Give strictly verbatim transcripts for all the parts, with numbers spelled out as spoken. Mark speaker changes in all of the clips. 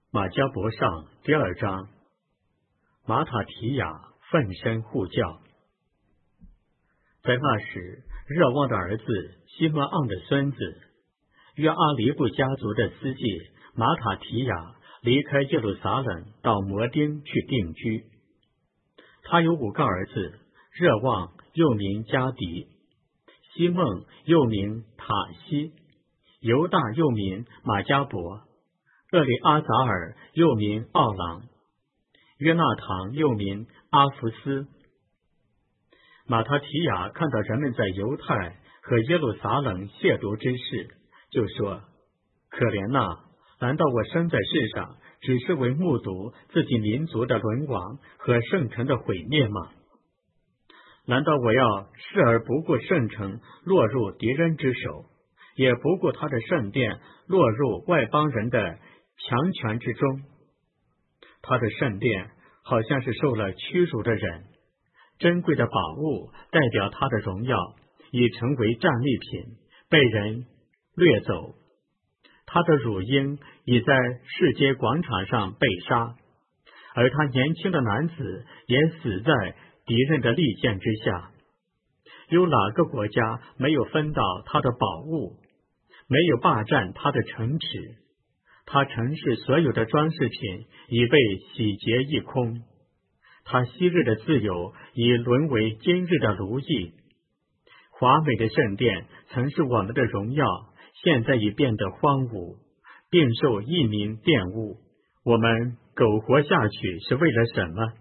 Speaker 1: 马加伯上第二章，马塔提亚奋身护教。在那时，热望的儿子西摩盎的孙子约阿黎布家族的司祭马塔提亚离开耶路撒冷到摩丁去定居。他有五个儿子，热望又名加迪，西孟又名塔西，犹大又名马加伯，厄里阿杂尔又名奥朗，约纳堂又名阿弗斯。马塔提亚看到人们在犹太和耶路撒冷亵渎之事，就说：可怜呐！难道我生在世上只是为目睹自己民族的沦亡和圣城的毁灭吗？难道我要视而不顾圣城落入敌人之手，也不顾他的圣殿落入外邦人的强权之中？他的圣殿好像是受了屈辱的人，珍贵的宝物代表他的荣耀已成为战利品，被人掠走。他的乳婴已在世界广场上被杀，而他年轻的男子也死在敌人的利剑之下。有哪个国家没有分到他的宝物，没有霸占他的城池？他城市所有的装饰品已被洗劫一空，他昔日的自由已沦为今日的奴役。华美的圣殿曾是我们的荣耀，现在已变得荒芜，并受异民玷污。我们苟活下去是为了什么？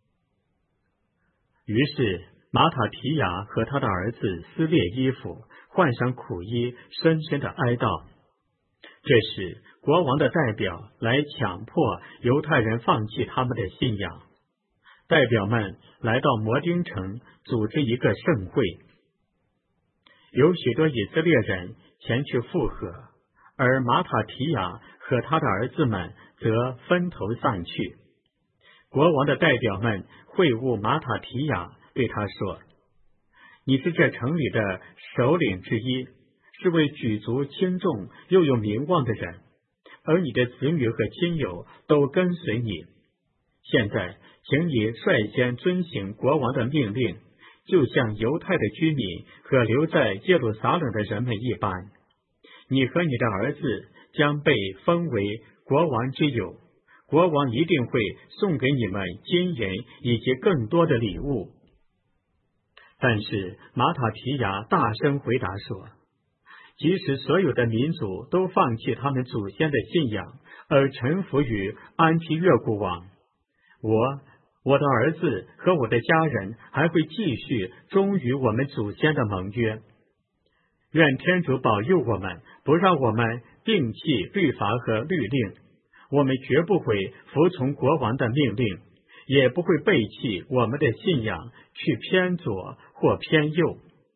Speaker 1: 于是马塔提亚和他的儿子撕裂衣服，换上苦衣，深深的哀悼。这时国王的代表来强迫犹太人放弃他们的信仰。代表们来到摩丁城，组织一个盛会，有许多以色列人前去附和，而马塔提亚和他的儿子们则分头散去。国王的代表们会晤马塔提亚，对他说：你是这城里的首领之一，是位举足轻重又有名望的人，而你的子女和亲友都跟随你。现在请你率先遵行国王的命令，就像犹太的居民和留在耶路撒冷的人们一般。你和你的儿子将被封为国王之友，国王一定会送给你们金银以及更多的礼物。但是马塔提亚大声回答说：即使所有的民族都放弃他们祖先的信仰，而臣服于安提约古王，我、我的儿子和我的家人还会继续忠于我们祖先的盟约。愿天主保佑我们，不让我们摒弃律法和律令。我们绝不会服从国王的命令，也不会背弃我们的信仰，去偏左或偏右。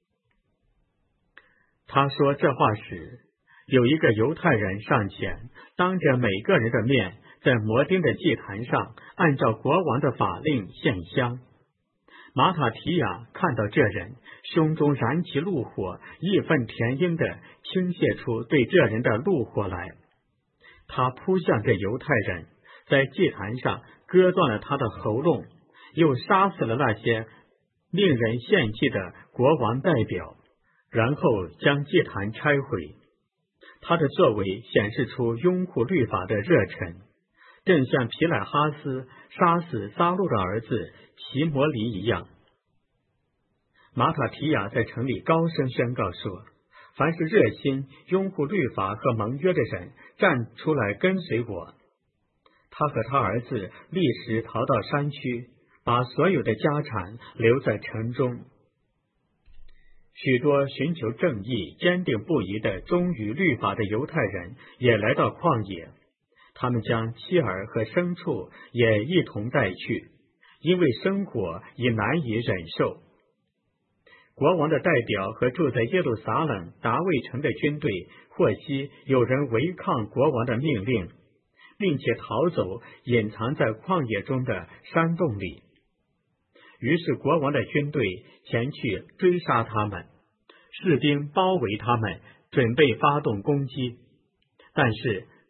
Speaker 1: 他说这话时，有一个犹太人上前，当着每个人的面，在摩丁的祭坛上按照国王的法令献香。马塔提亚看到这人，胸中燃起怒火，义愤填膺地倾泻出对这人的怒火来。他扑向这犹太人，在祭坛上割断了他的喉咙，又杀死了那些令人献祭的国王代表，然后将祭坛拆毁。他的作为显示出拥护律法的热忱，正像皮乃哈斯杀死撒路的儿子齐摩黎一样。马塔提亚在城里高声宣告说：凡是热心拥护律法和盟约的人，站出来跟随我。他和他儿子立时逃到山区，把所有的家产留在城中。许多寻求正义、坚定不移的忠于律法的犹太人也来到旷野，他们将妻儿和牲畜也一同带去，因为生活已难以忍受。国王的代表和住在耶路撒冷达卫城的军队获悉有人违抗国王的命令，并且逃走，隐藏在旷野中的山洞里。于是国王的军队前去追杀他们，士兵包围他们，准备发动攻击。但是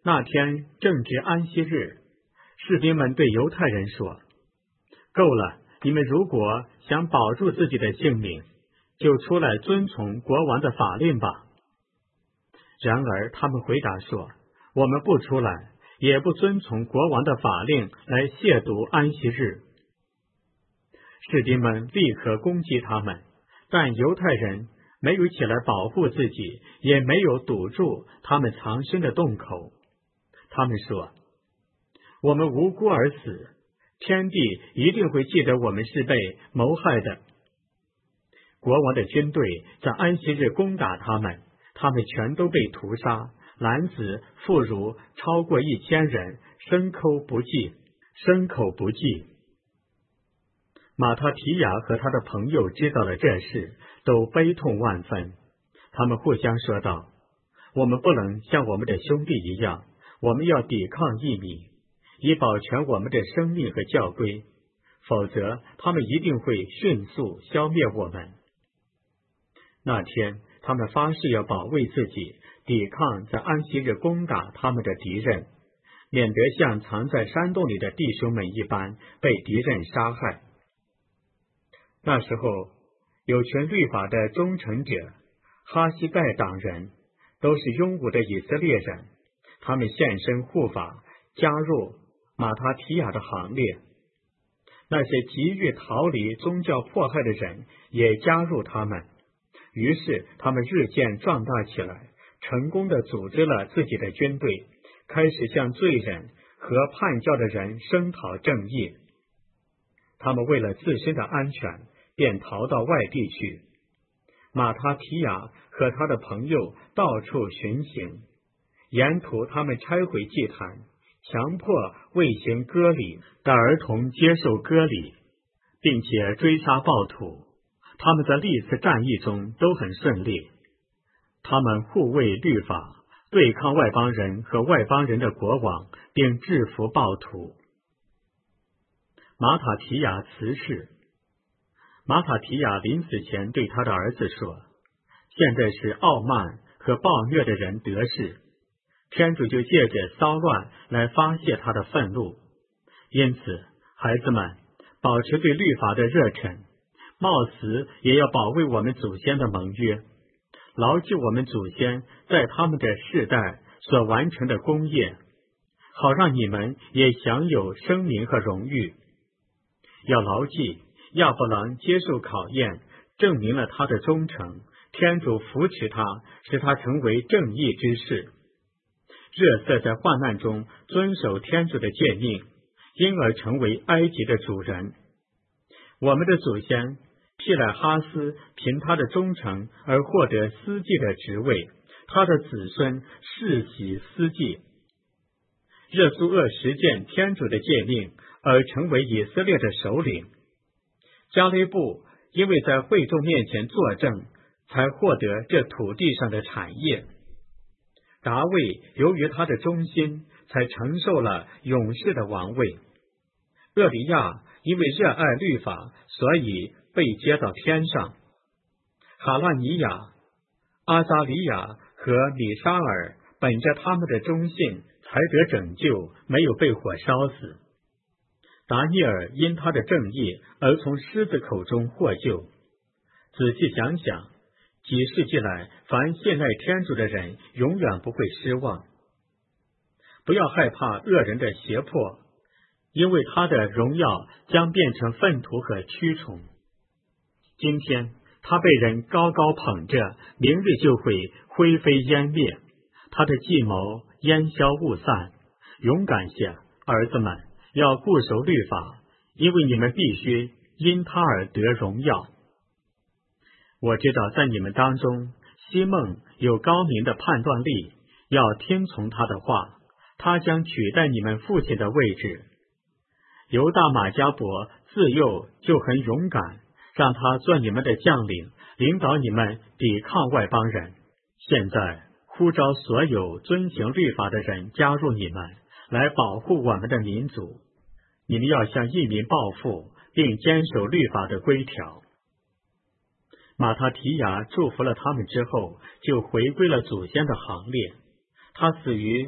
Speaker 1: 那天正值安息日，士兵们对犹太人说：够了，你们如果想保住自己的性命，就出来遵从国王的法令吧。然而他们回答说：我们不出来，也不遵从国王的法令来亵渎安息日。士兵们立刻攻击他们，但犹太人没有起来保护自己，也没有堵住他们藏身的洞口。他们说：我们无辜而死，天地一定会记得我们是被谋害的。国王的军队在安息日攻打他们，他们全都被屠杀，男子妇孺超过一千人，牲口不计，牲口不计。马他提亚和他的朋友知道了这事，都悲痛万分。他们互相说道：我们不能像我们的兄弟一样，我们要抵抗异民，以保全我们的生命和教规，否则他们一定会迅速消灭我们。那天他们发誓要保卫自己，抵抗在安息日攻打他们的敌人，免得像藏在山洞里的弟兄们一般被敌人杀害。那时候有群律法的忠诚者，哈西盖党人，都是勇武的以色列人，他们献身护法，加入马他提亚的行列。那些急于逃离宗教迫害的人也加入他们，于是他们日渐壮大起来，成功地组织了自己的军队，开始向罪人和叛教的人声讨正义。他们为了自身的安全，便逃到外地去。马他提亚和他的朋友到处巡行，沿途他们拆毁祭坛，强迫未行割礼的儿童接受割礼，并且追杀暴徒。他们在历次战役中都很顺利。他们护卫律法，对抗外邦人和外邦人的国王，并制服暴徒。马塔提亚辞世。马塔提亚临死前对他的儿子说：现在是傲慢和暴虐的人得势，天主就借着骚乱来发泄他的愤怒。因此孩子们，保持对律法的热忱，冒死也要保卫我们祖先的盟约，牢记我们祖先在他们的世代所完成的功业，好让你们也享有声名和荣誉。要牢记亚伯兰接受考验，证明了他的忠诚，天主扶持他，使他成为正义之士。热色在患难中遵守天主的诫命，因而成为埃及的主人。我们的祖先皮乃哈斯凭他的忠诚而获得司祭的职位，他的子孙世袭司祭。热苏厄实践天主的诫命，而成为以色列的首领。加雷布因为在会众面前作证，才获得这土地上的产业。达卫由于他的忠心，才承受了勇士的王位。厄里亚因为热爱律法，所以被接到天上。哈拉尼亚、阿扎里亚和米沙尔本着他们的忠信，才得拯救，没有被火烧死。达尼尔因他的正义而从狮子口中获救。仔细想想，几世纪来，凡信赖天主的人永远不会失望。不要害怕恶人的胁迫，因为他的荣耀将变成粪土和蛆虫。今天他被人高高捧着，明日就会灰飞烟灭，他的计谋烟消雾散。勇敢些，儿子们，要固守律法，因为你们必须因他而得荣耀。我知道在你们当中，西孟有高明的判断力，要听从他的话，他将取代你们父亲的位置。犹大马加伯自幼就很勇敢，让他做你们的将领，领导你们抵抗外邦人。现在呼召所有遵行律法的人加入你们，来保护我们的民族。你们要向异民报复，并坚守律法的规条。马塔提亚祝福了他们之后，就回归了祖先的行列。他死于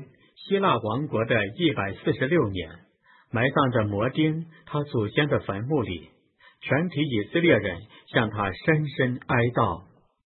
Speaker 1: 希腊王国的一百四十六年，埋葬在摩丁他祖先的坟墓里，全体以色列人向他深深哀悼。